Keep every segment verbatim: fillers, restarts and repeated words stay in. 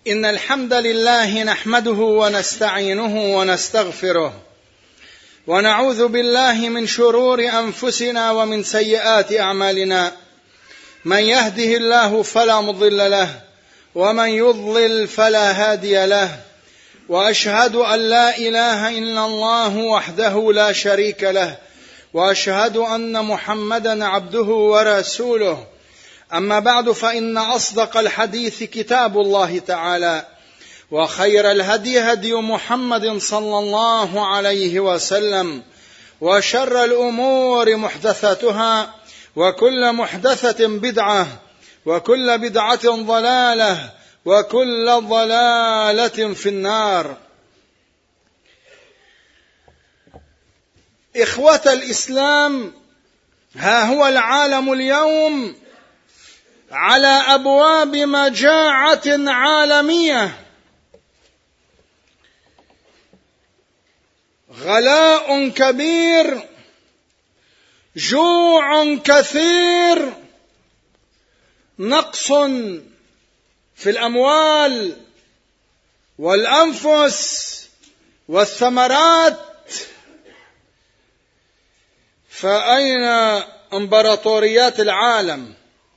إن الحمد لله نحمده ونستعينه ونستغفره ونعوذ بالله من شرور أنفسنا ومن سيئات أعمالنا. من يهده الله فلا مضل له ومن يضلل فلا هادي له، وأشهد أن لا إله إلا الله وحده لا شريك له، وأشهد أن محمدا عبده ورسوله. أما بعد، فإن أصدق الحديث كتاب الله تعالى، وخير الهدي هدي محمد صلى الله عليه وسلم، وشر الأمور محدثاتها، وكل محدثة بدعة، وكل بدعة ضلالة، وكل ضلالة في النار. إخوة الإسلام، ها هو العالم اليوم على أبواب مجاعة عالمية، غلاء كبير، جوع كثير، نقص في الأموال والأنفس والثمرات. فأين إمبراطوريات العالم؟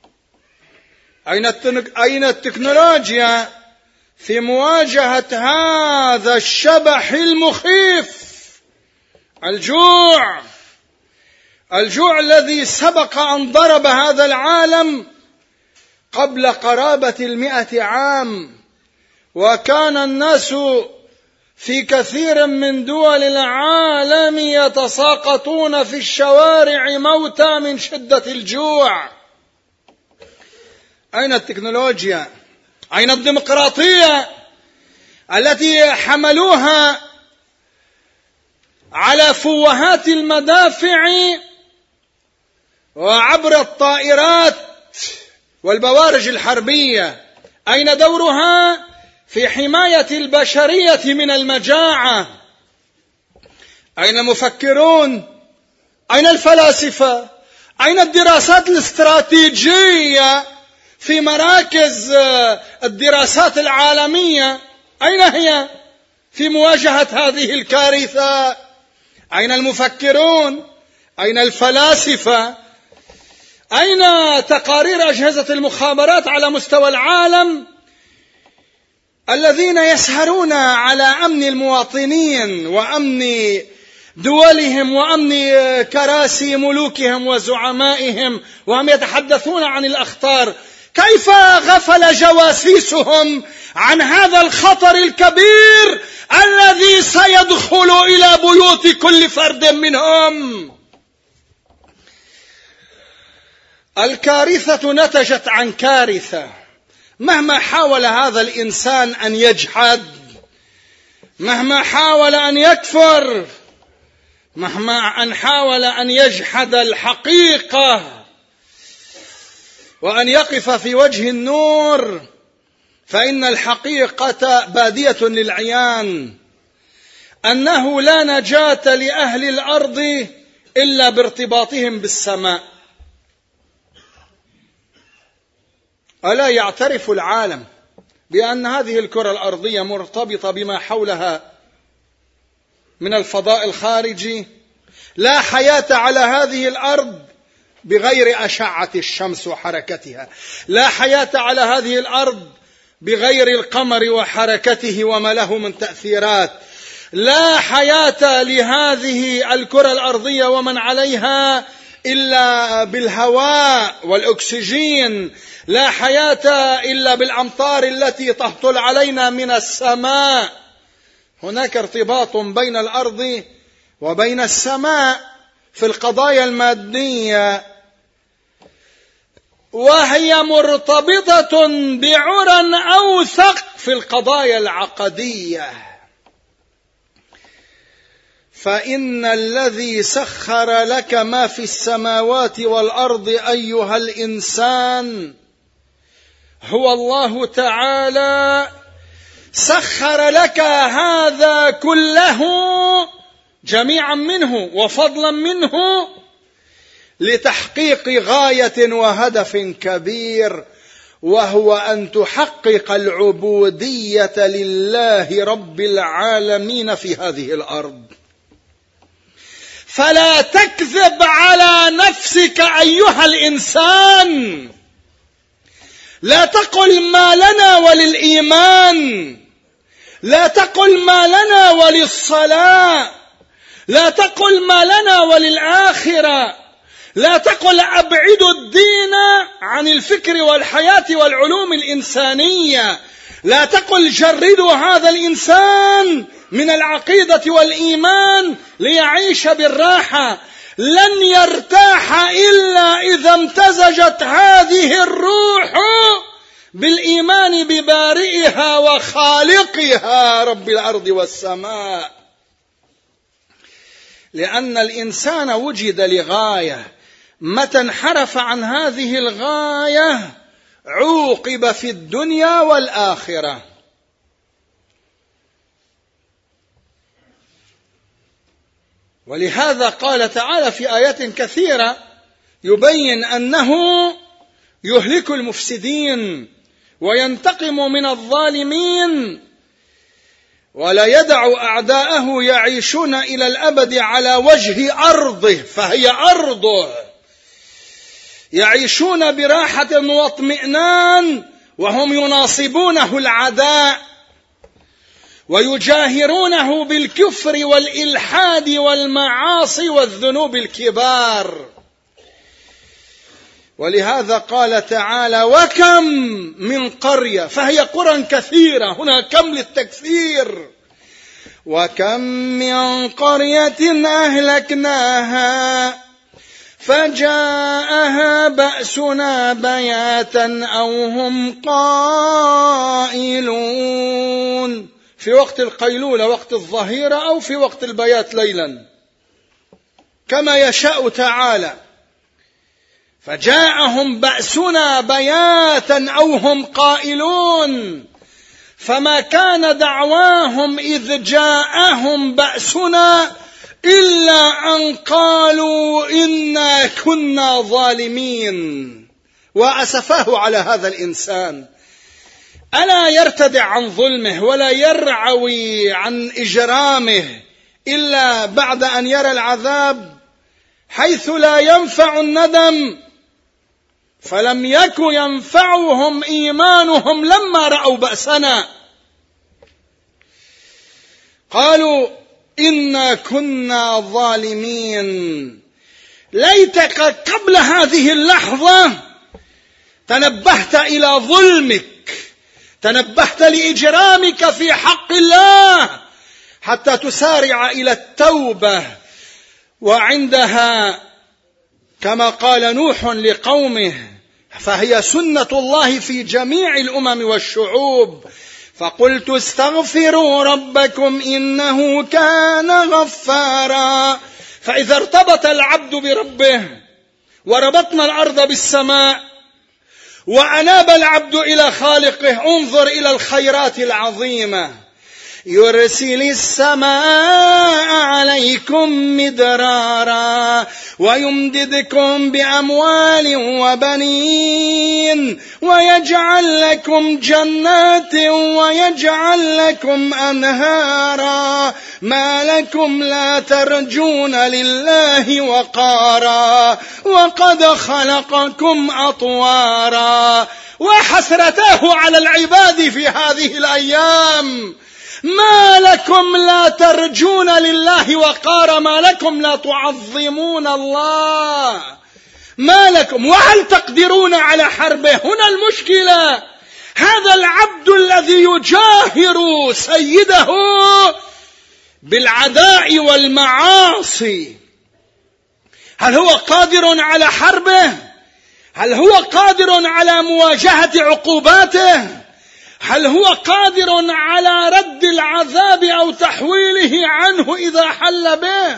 أين التكنولوجيا في مواجهة هذا الشبح المخيف؟ الجوع الجوع الذي سبق أن ضرب هذا العالم قبل قرابة المئة عام، وكان الناس في كثير من دول العالم يتساقطون في الشوارع موتى من شدة الجوع. أين التكنولوجيا؟ أين الديمقراطية التي حملوها على فوهات المدافع وعبر الطائرات والبوارج الحربية؟ أين دورها في حماية البشرية من المجاعة؟ أين المفكرون؟ أين الفلاسفة؟ أين الدراسات الاستراتيجية في مراكز الدراسات العالمية؟ أين هي في مواجهة هذه الكارثة؟ أين المفكرون؟ أين الفلاسفة؟ أين تقارير أجهزة المخابرات على مستوى العالم الذين يسهرون على أمن المواطنين وأمن دولهم وأمن كراسي ملوكهم وزعمائهم، وهم يتحدثون عن الأخطار؟ كيف غفل جواسيسهم عن هذا الخطر الكبير الذي سيدخل إلى بيوت كل فرد منهم؟ الكارثة نتجت عن كارثة. مهما حاول هذا الإنسان أن يجحد، مهما حاول أن يكفر، مهما أن حاول أن يجحد الحقيقة وأن يقف في وجه النور، فإن الحقيقة بادية للعيان، أنه لا نجاة لأهل الأرض إلا بارتباطهم بالسماء. ألا يعترف العالم بأن هذه الكرة الأرضية مرتبطة بما حولها من الفضاء الخارجي؟ لا حياة على هذه الأرض بغير أشعة الشمس وحركتها، لا حياة على هذه الأرض بغير القمر وحركته وما له من تأثيرات، لا حياة لهذه الكرة الأرضية ومن عليها إلا بالهواء والأكسجين، لا حياة إلا بالأمطار التي تهطل علينا من السماء. هناك ارتباط بين الأرض وبين السماء في القضايا المادية، وهي مرتبطة بعرى أوثق في القضايا العقدية. فإن الذي سخر لك ما في السماوات والأرض أيها الإنسان هو الله تعالى، سخر لك هذا كله جميعا منه وفضلا منه لتحقيق غاية وهدف كبير، وهو أن تحقق العبودية لله رب العالمين في هذه الأرض. فلا تكذب على نفسك أيها الإنسان. لا تقل ما لنا وللإيمان، لا تقل ما لنا وللصلاة، لا تقل ما لنا وللآخرة، لا تقل أبعدوا الدين عن الفكر والحياة والعلوم الإنسانية، لا تقل جردوا هذا الإنسان من العقيدة والإيمان ليعيش بالراحة. لن يرتاح إلا إذا امتزجت هذه الروح بالإيمان ببارئها وخالقها رب الأرض والسماء. لأن الإنسان وجد لغاية، متى انحرف عن هذه الغاية عوقب في الدنيا والآخرة. ولهذا قال تعالى في آيات كثيرة يبين أنه يهلك المفسدين وينتقم من الظالمين ولا يدع أعداءه يعيشون إلى الأبد على وجه أرضه، فهي أرضه، يعيشون براحة واطمئنان وهم يناصبونه العداء ويجاهرونه بالكفر والإلحاد والمعاصي والذنوب الكبار. ولهذا قال تعالى وكم من قرية، فهي قرى كثيرة، هنا كم للتكثير، وكم من قرية أهلكناها فجاءها بأسنا بياتا أو هم قائلون، في وقت القيلولة وقت الظهيرة أو في وقت البيات ليلا كما يشاء تعالى. فجاءهم بأسنا بياتا أو هم قائلون، فما كان دعواهم إذ جاءهم بأسنا إلا أن قالوا إنا كنا ظالمين. وأسفاه على هذا الإنسان، ألا يرتدع عن ظلمه ولا يرعوي عن إجرامه إلا بعد أن يرى العذاب، حيث لا ينفع الندم. فلم يكن ينفعهم إيمانهم لما رأوا بأسنا، قالوا إنا كنا ظالمين. ليتك قبل هذه اللحظة تنبهت إلى ظلمك، تنبهت لإجرامك في حق الله حتى تسارع إلى التوبة. وعندها كما قال نوح لقومه، فهي سنة الله في جميع الأمم والشعوب، فقلت استغفروا ربكم إنه كان غفارا. فإذا ارتبط العبد بربه وربطنا الأرض بالسماء وأناب العبد إلى خالقه، انظر إلى الخيرات العظيمة: يرسل السماء عليكم مدرارا ويمددكم بأموال وبنين ويجعل لكم جنات ويجعل لكم أنهارا ما لكم لا ترجون لله وقارا وقد خلقكم أطوارا. وحسرته على العباد في هذه الأيام، ما لكم لا ترجون لله وقارا، ما لكم لا تعظمون الله، ما لكم، وهل تقدرون على حربه؟ هنا المشكلة. هذا العبد الذي يجاهر سيده بالعداء والمعاصي، هل هو قادر على حربه؟ هل هو قادر على مواجهة عقوباته؟ هل هو قادر على رد العذاب أو تحويله عنه إذا حل به؟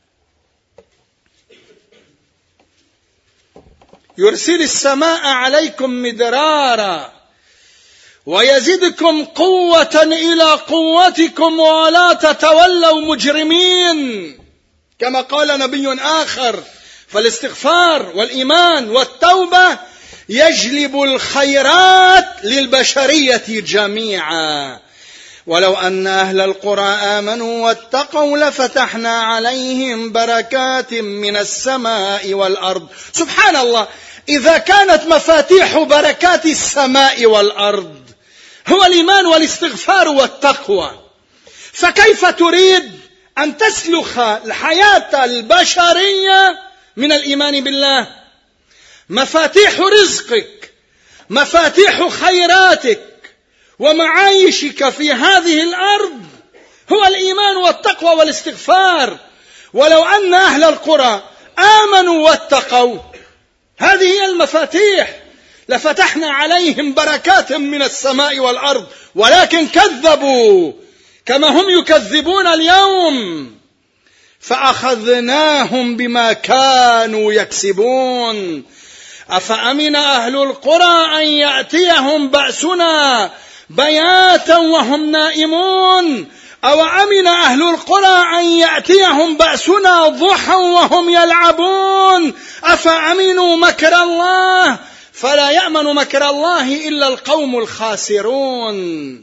يرسل السماء عليكم مدرارا ويزدكم قوة إلى قوتكم ولا تتولوا مجرمين، كما قال نبي آخر. فالاستغفار والإيمان والتوبة يجلب الخيرات للبشرية جميعا. ولو أن أهل القرى آمنوا واتقوا لفتحنا عليهم بركات من السماء والأرض. سبحان الله، إذا كانت مفاتيح بركات السماء والأرض هو الإيمان والاستغفار والتقوى، فكيف تريد أن تسلخ الحياة البشرية من الإيمان بالله؟ مفاتيح رزقك، مفاتيح خيراتك ومعايشك في هذه الأرض هو الإيمان والتقوى والاستغفار. ولو أن أهل القرى آمنوا واتقوا، هذه هي المفاتيح، لفتحنا عليهم بركات من السماء والأرض، ولكن كذبوا كما هم يكذبون اليوم، فأخذناهم بما كانوا يكسبون. أفأمن أهل القرى أن يأتيهم بأسنا بياتا وهم نائمون، أو أمن أهل القرى أن يأتيهم بأسنا ضحى وهم يلعبون. أفأمنوا مكر الله فلا يأمن مكر الله إلا القوم الخاسرون.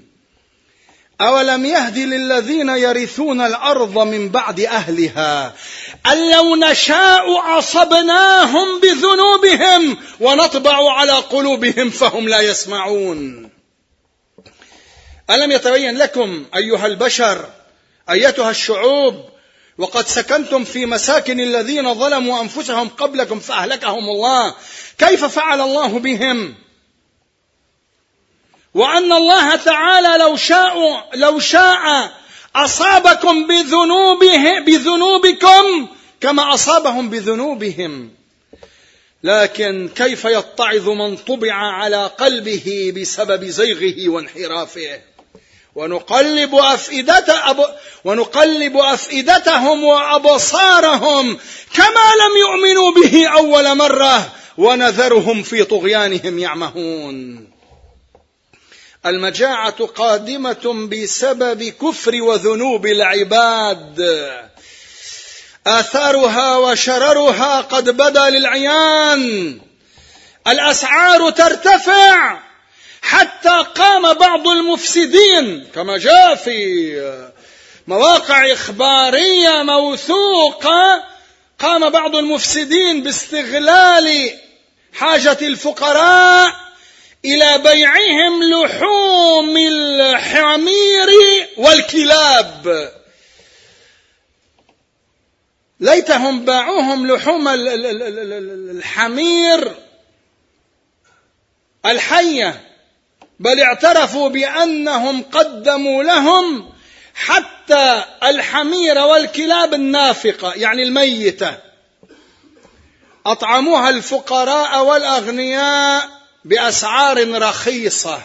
أولم يهد للذين يرثون الأرض من بعد أهلها أن لو نشاء أصبناهم بذنوبهم ونطبع على قلوبهم فهم لا يسمعون. ألم يتبين لكم أيها البشر أيتها الشعوب وقد سكنتم في مساكن الذين ظلموا أنفسهم قبلكم فأهلكهم الله، كيف فعل الله بهم؟ وأن الله تعالى لو شاء لو شاء أصابكم بذنوبه بذنوبكم كما أصابهم بذنوبهم، لكن كيف يتعظ من طبع على قلبه بسبب زيغه وانحرافه. ونقلب أفئدة أب... ونقلب أفئدتهم وأبصارهم كما لم يؤمنوا به أول مرة ونذرهم في طغيانهم يعمهون. المجاعة قادمة بسبب كفر وذنوب العباد، آثارها وشررها قد بدا للعيان. الأسعار ترتفع حتى قام بعض المفسدين كما جاء في مواقع إخبارية موثوقة، قام بعض المفسدين باستغلال حاجة الفقراء إلى بيعهم لحوم الحمير والكلاب. ليتهم باعوهم لحوم الحمير الحية، بل اعترفوا بأنهم قدموا لهم حتى الحمير والكلاب النافقة يعني الميتة، أطعموها الفقراء والأغنياء بأسعار رخيصة.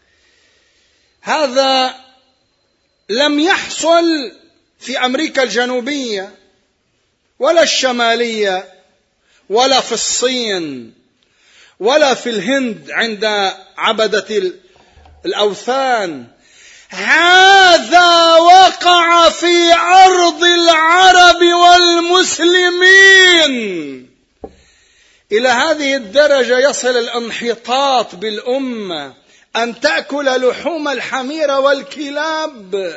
هذا لم يحصل في أمريكا الجنوبية ولا الشمالية ولا في الصين ولا في الهند عند عبدة الأوثان، هذا وقع في أرض العرب والمسلمين. إلى هذه الدرجة يصل الانحطاط بالأمة أن تأكل لحوم الحمير والكلاب.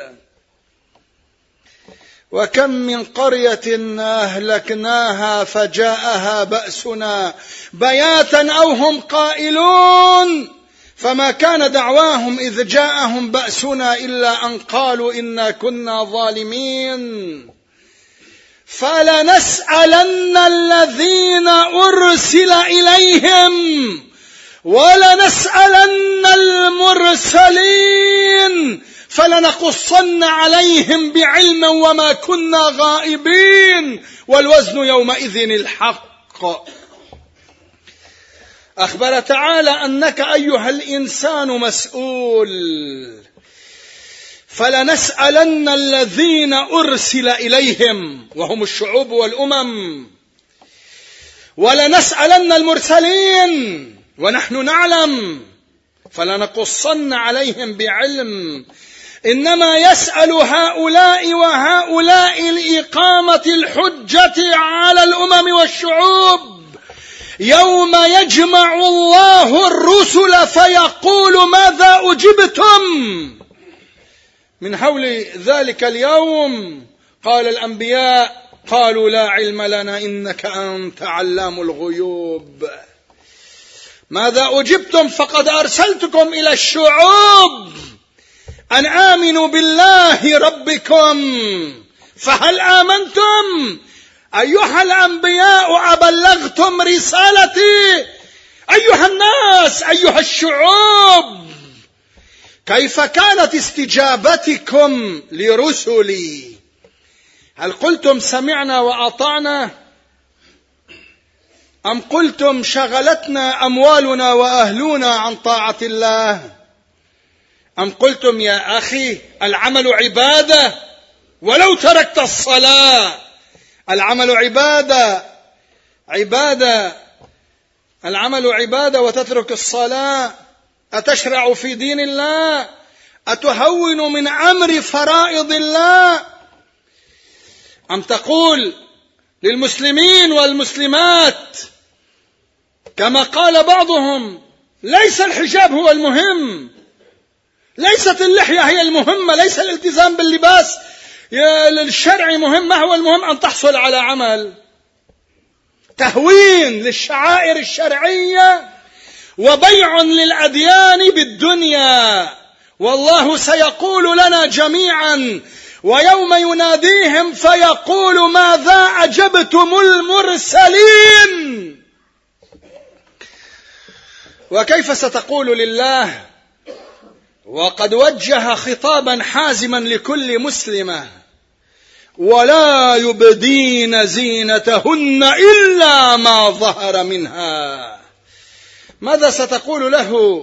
وكم من قرية أهلكناها فجاءها بأسنا بياتا أو هم قائلون، فما كان دعواهم إذ جاءهم بأسنا إلا أن قالوا إنا كنا ظالمين. فلنسألن الذين أرسل إليهم ولنسألن المرسلين فلنقصن عليهم بعلم وما كنا غائبين والوزن يومئذ الحق. أخبر تعالى أنك أيها الإنسان مسؤول. فلنسألن الذين أرسل إليهم وهم الشعوب والأمم، ولنسألن المرسلين ونحن نعلم، فلنقصن عليهم بعلم. إنما يسأل هؤلاء وهؤلاء لإقامة الحجة على الأمم والشعوب، يوم يجمع الله الرسل فيقول ماذا أجبتم؟ من حول ذلك اليوم قال الأنبياء قالوا لا علم لنا إنك أنت علام الغيوب. ماذا أجبتم؟ فقد أرسلتكم إلى الشعوب أن آمنوا بالله ربكم فهل آمنتم؟ أيها الأنبياء أبلغتم رسالتي؟ أيها الناس، أيها الشعوب، كيف كانت استجابتكم لرسلي؟ هل قلتم سمعنا وأطعنا؟ أم قلتم شغلتنا أموالنا وأهلنا عن طاعة الله؟ أم قلتم يا أخي العمل عبادة ولو تركت الصلاة؟ العمل عبادة عبادة العمل عبادة وتترك الصلاة؟ أتشرع في دين الله؟ أتهون من أمر فرائض الله؟ أم تقول للمسلمين والمسلمات كما قال بعضهم ليس الحجاب هو المهم، ليست اللحية هي المهمة، ليس الالتزام باللباس الشرعي مهم، ما هو المهم أن تحصل على عمل؟ تهوين للشعائر الشرعية وبيع للأديان بالدنيا. والله سيقول لنا جميعا ويوم يناديهم فيقول ماذا أجبتم المرسلين؟ وكيف ستقول لله وقد وجه خطابا حازما لكل مسلمة ولا يبدين زينتهن إلا ما ظهر منها؟ ماذا ستقول له؟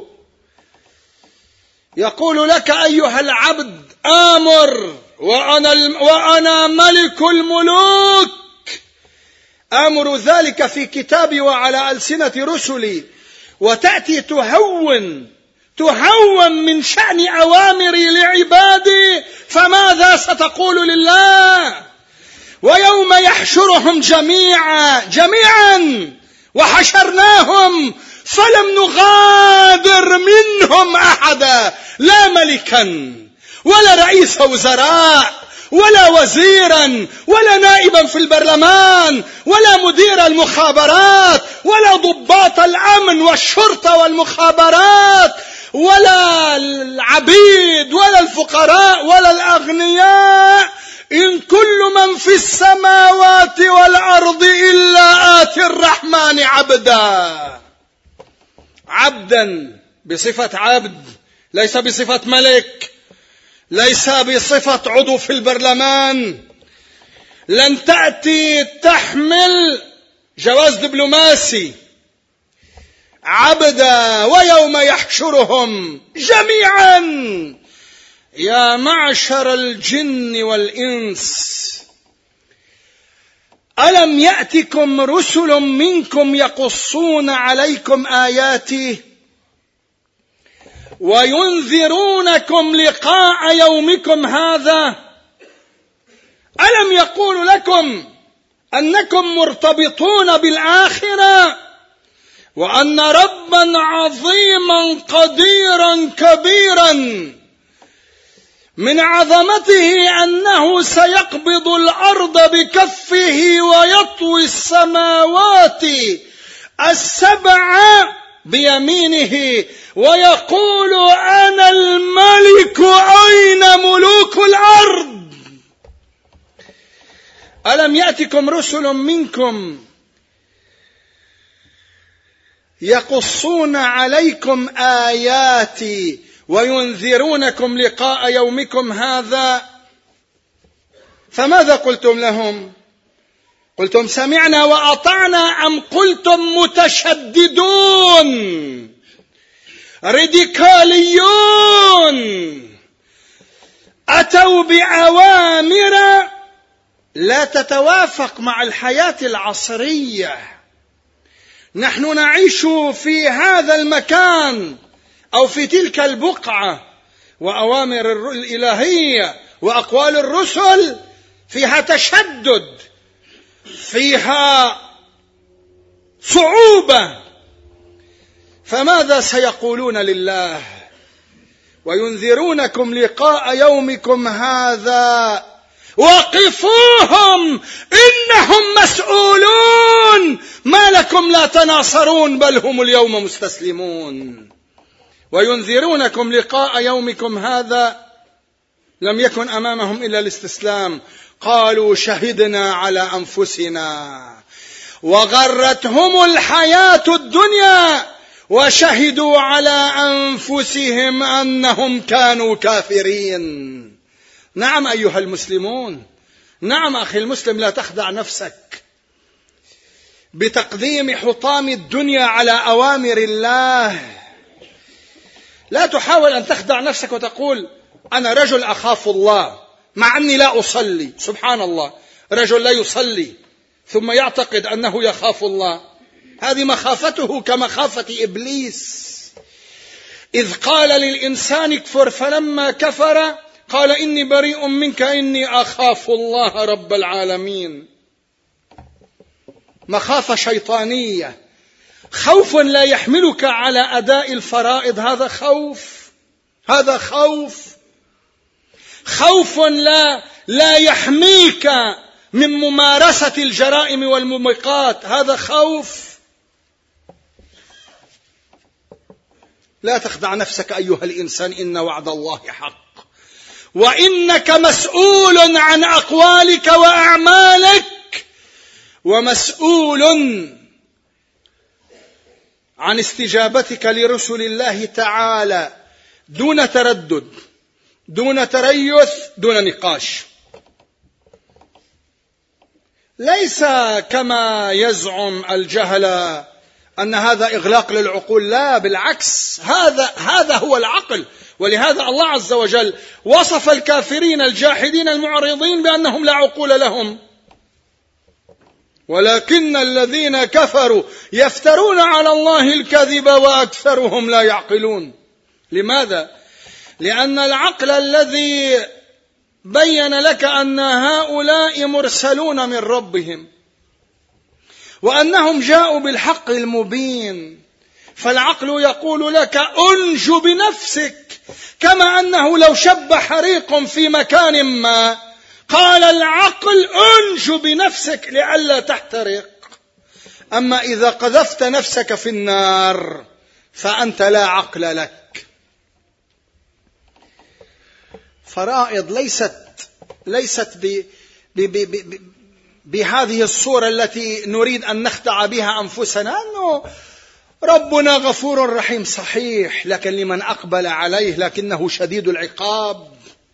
يقول لك أيها العبد آمر وأنا, وأنا ملك الملوك، آمر ذلك في كتابي وعلى ألسنة رسلي، وتأتي تهون تهون من شأن أوامري لعبادي، فماذا ستقول لله؟ ويوم يحشرهم جميعا جميعا وحشرناهم فلم نغادر منهم أحدا، لا ملكا ولا رئيس وزراء ولا وزيرا ولا نائبا في البرلمان ولا مدير المخابرات ولا ضباط الأمن والشرطة والمخابرات ولا العبيد ولا الفقراء ولا الأغنياء، إن كل من في السماوات والأرض إلا آتي الرحمن عبدا. عبدا بصفة عبد، ليس بصفة ملك، ليس بصفة عضو في البرلمان. لن تأتي تحمل جواز دبلوماسي، عبدا. ويوم يحشرهم جميعا يا معشر الجن والإنس ألم يأتكم رسل منكم يقصون عليكم آياتي وينذرونكم لقاء يومكم هذا؟ ألم يقول لكم أنكم مرتبطون بالآخرة وأن ربا عظيما قديرا كبيرا من عظمته أنه سيقبض الأرض بكفه ويطوي السماوات السبع بيمينه ويقول أنا الملك أين ملوك الأرض؟ ألم يأتكم رسل منكم يقصون عليكم آياتي وينذرونكم لقاء يومكم هذا؟ فماذا قلتم لهم؟ قلتم سمعنا وأطعنا أم قلتم متشددون راديكاليون أتوا بأوامر لا تتوافق مع الحياة العصرية؟ نحن نعيش في هذا المكان أو في تلك البقعة، وأوامر الإلهية وأقوال الرسل فيها تشدد، فيها صعوبة. فماذا سيقولون لله؟ وينذرونكم لقاء يومكم هذا وقفوهم إنهم مسؤولون ما لكم لا تناصرون بل هم اليوم مستسلمون. وينذرونكم لقاء يومكم هذا لم يكن أمامهم إلا الاستسلام. قالوا شهدنا على أنفسنا وغرتهم الحياة الدنيا وشهدوا على أنفسهم أنهم كانوا كافرين. نعم أيها المسلمون، نعم أخي المسلم، لا تخدع نفسك بتقديم حطام الدنيا على أوامر الله. لا تحاول أن تخدع نفسك وتقول أنا رجل أخاف الله مع أني لا أصلي. سبحان الله، رجل لا يصلي ثم يعتقد أنه يخاف الله. هذه مخافته كمخافة إبليس إذ قال للإنسان اكفر فلما كفر قال إني بريء منك إني أخاف الله رب العالمين. مخافة شيطانية، خوف لا يحملك على أداء الفرائض. هذا خوف، هذا خوف خوف لا لا يحميك من ممارسة الجرائم والموبقات. هذا خوف. لا تخدع نفسك أيها الإنسان، إن وعد الله حق وإنك مسؤول عن أقوالك وأعمالك ومسؤول عن استجابتك لرسل الله تعالى دون تردد، دون تريث، دون نقاش. ليس كما يزعم الجهل أن هذا إغلاق للعقول، لا بالعكس، هذا هذا هو العقل. ولهذا الله عز وجل وصف الكافرين الجاحدين المعرضين بأنهم لا عقول لهم. ولكن الذين كفروا يفترون على الله الكذب وأكثرهم لا يعقلون. لماذا؟ لأن العقل الذي بين لك أن هؤلاء مرسلون من ربهم وأنهم جاءوا بالحق المبين، فالعقل يقول لك أنج بنفسك، كما أنه لو شب حريق في مكان ما قال العقل أنج بنفسك لئلا تحترق. أما إذا قذفت نفسك في النار فأنت لا عقل لك. فرائض ليست ليست ب ب ب ب بهذه الصورة التي نريد أن نخدع بها أنفسنا، أنه ربنا غفور رحيم صحيح، لكن لمن أقبل عليه لكنه شديد العقاب.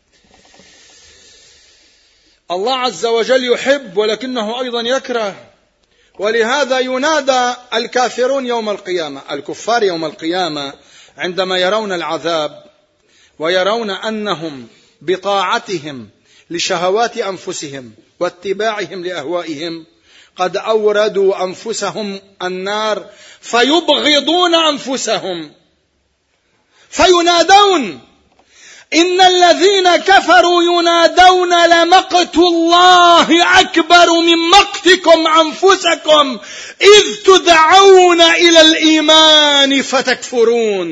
الله عز وجل يحب ولكنه أيضا يكره. ولهذا ينادى الكافرون يوم القيامة، الكفار يوم القيامة عندما يرون العذاب ويرون أنهم بطاعتهم لشهوات أنفسهم واتباعهم لأهوائهم قد أوردوا أنفسهم النار فيبغضون أنفسهم فينادون إن الذين كفروا ينادون لمقت الله أكبر من مقتكم أنفسكم إذ تدعون إلى الإيمان فتكفرون.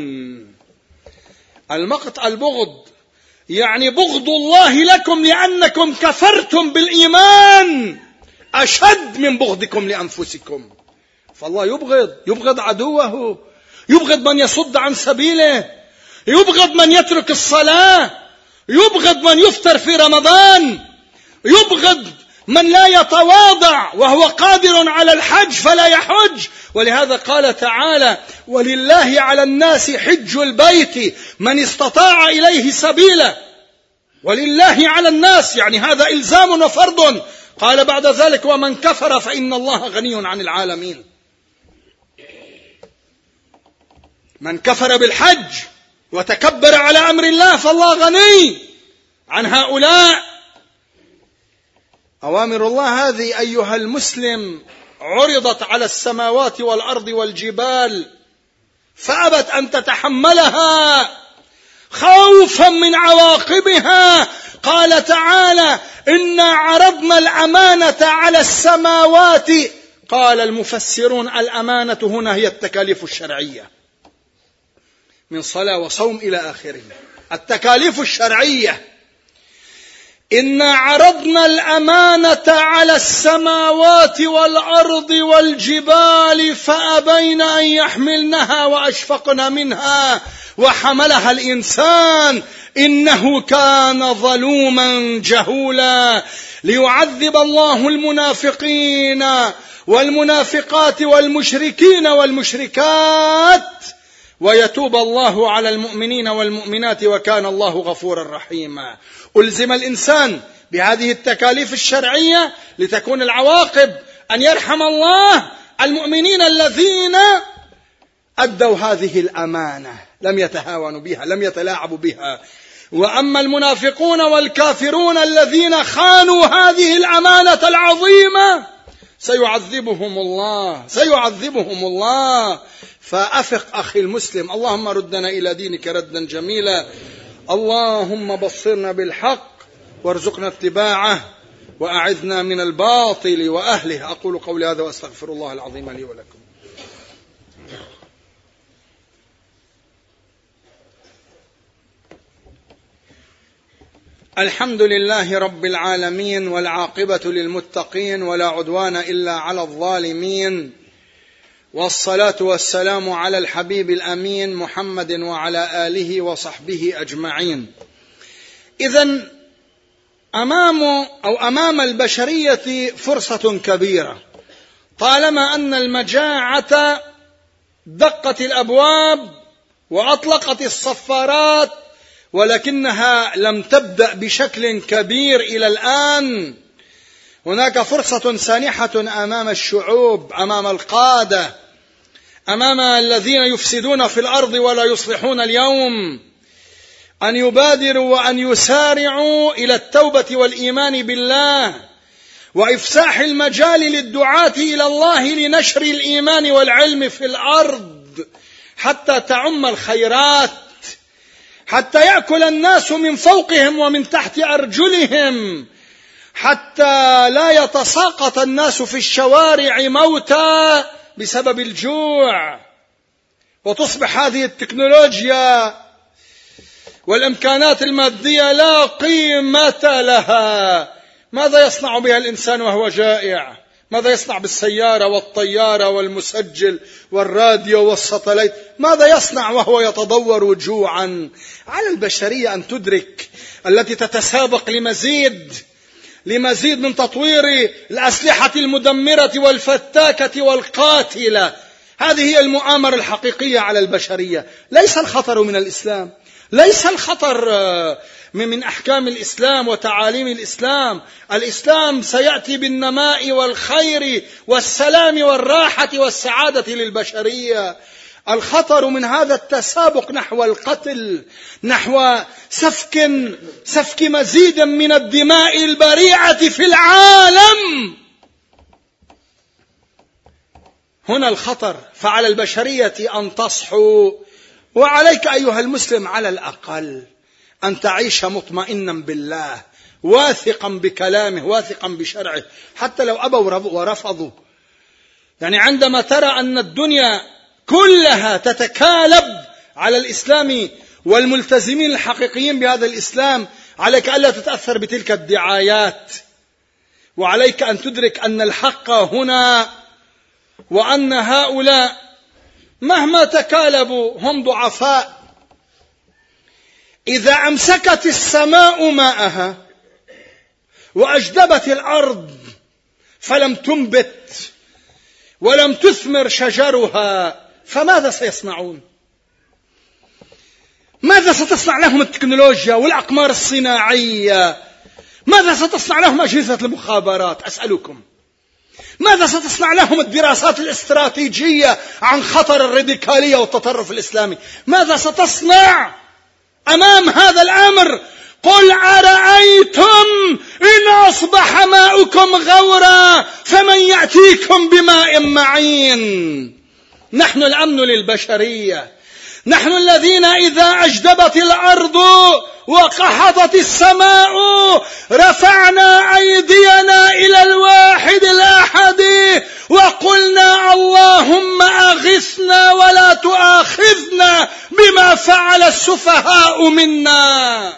المقت البغض، يعني بغض الله لكم لأنكم كفرتم بالإيمان أشد من بغضكم لأنفسكم. فالله يبغض يبغض عدوه، يبغض من يصد عن سبيله، يبغض من يترك الصلاة، يبغض من يفطر في رمضان، يبغض من لا يتواضع وهو قادر على الحج فلا يحج. ولهذا قال تعالى ولله على الناس حج البيت من استطاع إليه سبيلا. ولله على الناس يعني هذا إلزام وفرض. قال بعد ذلك ومن كفر فإن الله غني عن العالمين. من كفر بالحج وتكبر على أمر الله فالله غني عن هؤلاء. أوامر الله هذه أيها المسلم عرضت على السماوات والأرض والجبال فأبت أن تتحملها خوفا من عواقبها. قال تعالى إنا عرضنا الأمانة على السماوات قال المفسرون الأمانة هنا هي التكاليف الشرعية من صلاة وصوم إلى آخره. التكاليف الشرعية: إنا عرضنا الأمانة على السماوات والأرض والجبال فأبين أن يحملنها وأشفقن منها وحملها الإنسان إنه كان ظلوما جهولا. ليعذب الله المنافقين والمنافقات والمشركين والمشركات ويتوب الله على المؤمنين والمؤمنات وكان الله غفورا رحيما. ألزم الإنسان بهذه التكاليف الشرعية لتكون العواقب أن يرحم الله المؤمنين الذين أدوا هذه الأمانة، لم يتهاونوا بها، لم يتلاعبوا بها. وأما المنافقون والكافرون الذين خانوا هذه الأمانة العظيمة سيعذبهم الله سيعذبهم الله فأفق أخي المسلم. اللهم ردنا إلى دينك ردا جميلا. اللهم بصرنا بالحق وارزقنا اتباعه وأعذنا من الباطل وأهله. أقول قولي هذا وأستغفر الله العظيم لي ولكم. الحمد لله رب العالمين والعاقبة للمتقين ولا عدوان إلا على الظالمين، والصلاة والسلام على الحبيب الأمين محمد وعلى آله وصحبه أجمعين. إذن أمام أو أمام البشرية فرصة كبيرة، طالما أن المجاعة دقت الأبواب وأطلقت الصفارات، ولكنها لم تبدأ بشكل كبير إلى الآن. هناك فرصة سانحة أمام الشعوب، أمام القادة، أمام الذين يفسدون في الأرض ولا يصلحون اليوم، أن يبادروا وأن يسارعوا إلى التوبة والإيمان بالله وإفساح المجال للدعاة إلى الله لنشر الإيمان والعلم في الأرض حتى تعم الخيرات، حتى يأكل الناس من فوقهم ومن تحت أرجلهم، حتى لا يتساقط الناس في الشوارع موتى بسبب الجوع، وتصبح هذه التكنولوجيا والإمكانات المادية لا قيمة لها. ماذا يصنع بها الإنسان وهو جائع؟ ماذا يصنع بالسيارة والطيارة والمسجل والراديو والساتلايت؟ ماذا يصنع وهو يتضور جوعا؟ على البشرية أن تدرك التي تتسابق لمزيد لمزيد من تطوير الأسلحة المدمرة والفتاكة والقاتلة. هذه هي المؤامرة الحقيقية على البشرية. ليس الخطر من الإسلام، ليس الخطر من أحكام الإسلام وتعاليم الإسلام. الإسلام سيأتي بالنماء والخير والسلام والراحة والسعادة للبشرية. الخطر من هذا التسابق نحو القتل، نحو سفك سفك مزيد من الدماء البريئة في العالم. هنا الخطر. فعلى البشرية أن تصحو، وعليك أيها المسلم على الأقل أن تعيش مطمئنا بالله، واثقا بكلامه، واثقا بشرعه، حتى لو أبوا ورفضوا. يعني عندما ترى أن الدنيا كلها تتكالب على الإسلام والملتزمين الحقيقيين بهذا الإسلام، عليك ألا تتأثر بتلك الدعايات، وعليك أن تدرك أن الحق هنا، وأن هؤلاء مهما تكالبوا هم ضعفاء. إذا أمسكت السماء ماءها وأجدبت الأرض فلم تنبت ولم تثمر شجرها، فماذا سيصنعون؟ ماذا ستصنع لهم التكنولوجيا والأقمار الصناعية؟ ماذا ستصنع لهم أجهزة المخابرات؟ أسألكم، ماذا ستصنع لهم الدراسات الاستراتيجية عن خطر الراديكالية والتطرف الإسلامي؟ ماذا ستصنع أمام هذا الأمر؟ قل أرأيتم إن أصبح ماؤكم غورا فمن يأتيكم بماء معين. نحن الأمن للبشرية، نحن الذين إذا أجدبت الأرض وقحطت السماء رفعنا أيدينا إلى الواحد الأحد وقلنا اللهم أغثنا ولا تؤاخذنا بما فعل السفهاء منا.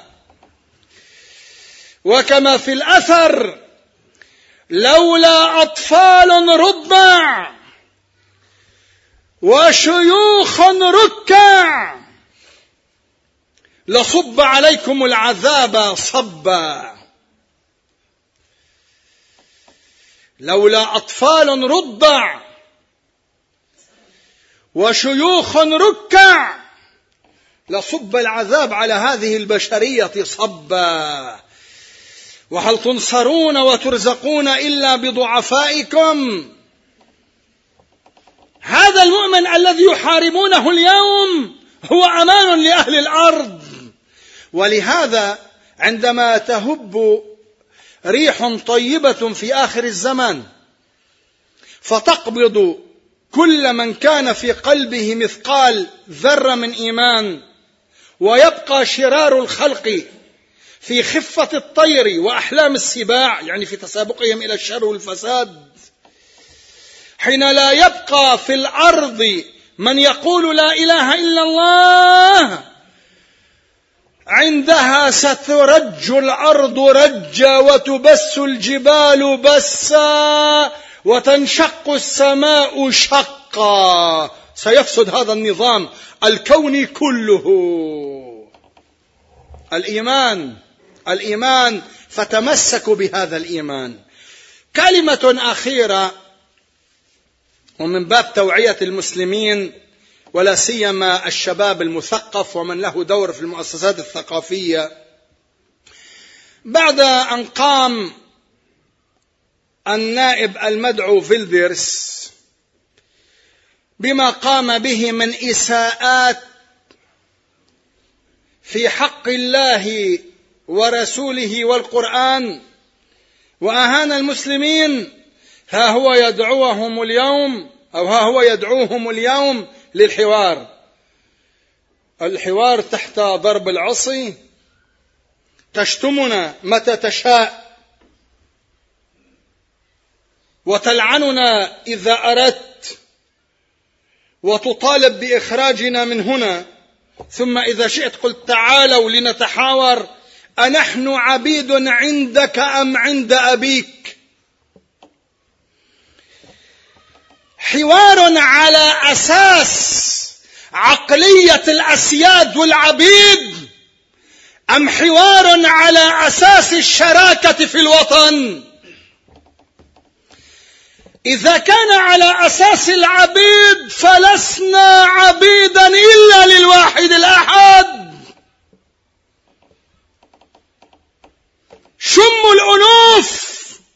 وكما في الأثر: لولا أطفال رضع وشيوخ ركع لصب عليكم العذاب صبا. لولا أطفال رضع وشيوخ ركع لصب العذاب على هذه البشرية صبا. وهل تنصرون وترزقون إلا بضعفائكم؟ هذا المؤمن الذي يحاربونه اليوم هو أمان لأهل الأرض. ولهذا عندما تهب ريح طيبة في آخر الزمان فتقبض كل من كان في قلبه مثقال ذرة من إيمان، ويبقى شرار الخلق في خفة الطير وأحلام السباع، يعني في تسابقهم إلى الشر والفساد، حين لا يبقى في الأرض من يقول لا إله إلا الله، عندها سترج الأرض رجا وتبس الجبال بسا وتنشق السماء شقا. سيفسد هذا النظام الكوني كله. الإيمان الإيمان فتمسكوا بهذا الإيمان. كلمة أخيرة ومن باب توعية المسلمين ولا سيما الشباب المثقف ومن له دور في المؤسسات الثقافية. بعد أن قام النائب المدعو فيلدرس بما قام به من إساءات في حق الله ورسوله والقرآن وأهان المسلمين، ها هو يدعوهم اليوم أو ها هو يدعوهم اليوم للحوار. الحوار تحت ضرب العصي، تشتمنا متى تشاء وتلعننا إذا أردت وتطالب بإخراجنا من هنا، ثم إذا شئت قلت تعالوا لنتحاور، أنحن عبيد عندك أم عند أبيك؟ حوار على أساس عقلية الأسياد والعبيد أم حوار على أساس الشراكة في الوطن؟ إذا كان على أساس العبيد فلسنا عبيدا إلا للواحد الأحد. شم الأنوف،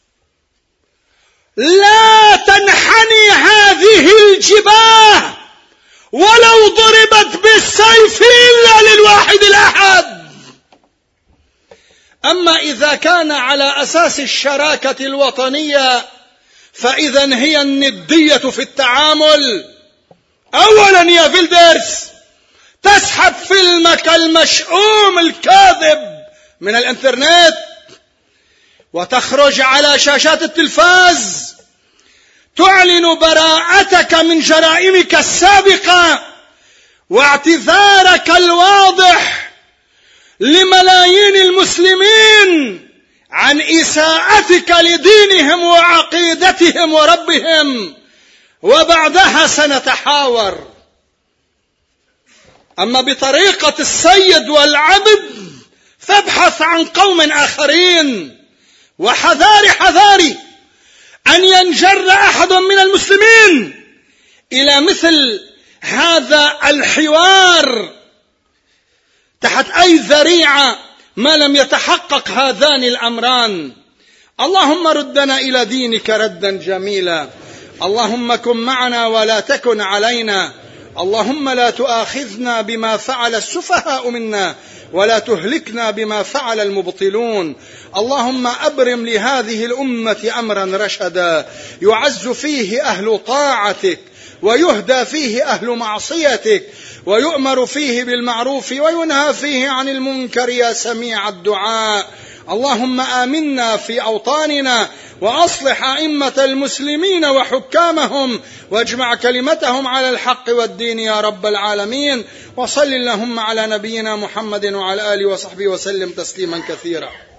لا تنحني هذه الجباه ولو ضربت بالسيف إلا للواحد الأحد. أما إذا كان على أساس الشراكة الوطنية فإذا هي الندية في التعامل. أولا يا فيلدرس تسحب فيلمك المشؤوم الكاذب من الانترنت وتخرج على شاشات التلفاز تعلن براءتك من جرائمك السابقة واعتذارك الواضح لملايين المسلمين عن إساءتك لدينهم وعقيدتهم وربهم، وبعدها سنتحاور. أما بطريقة الصيد والعبد فابحث عن قوم آخرين. وحذاري حذاري أن ينجر أحد من المسلمين إلى مثل هذا الحوار تحت أي ذريعة ما لم يتحقق هذان الأمران. اللهم ردنا إلى دينك ردا جميلا. اللهم كن معنا ولا تكن علينا. اللهم لا تؤاخذنا بما فعل السفهاء منا ولا تهلكنا بما فعل المبطلون. اللهم أبرم لهذه الأمة أمرا رشدا يعز فيه أهل طاعتك ويهدى فيه أهل معصيتك ويؤمر فيه بالمعروف وينهى فيه عن المنكر يا سميع الدعاء. اللهم آمنا في أوطاننا، وأصلح أئمة المسلمين وحكامهم، واجمع كلمتهم على الحق والدين يا رب العالمين. وصل اللهم على نبينا محمد وعلى آله وصحبه وسلم تسليما كثيرا.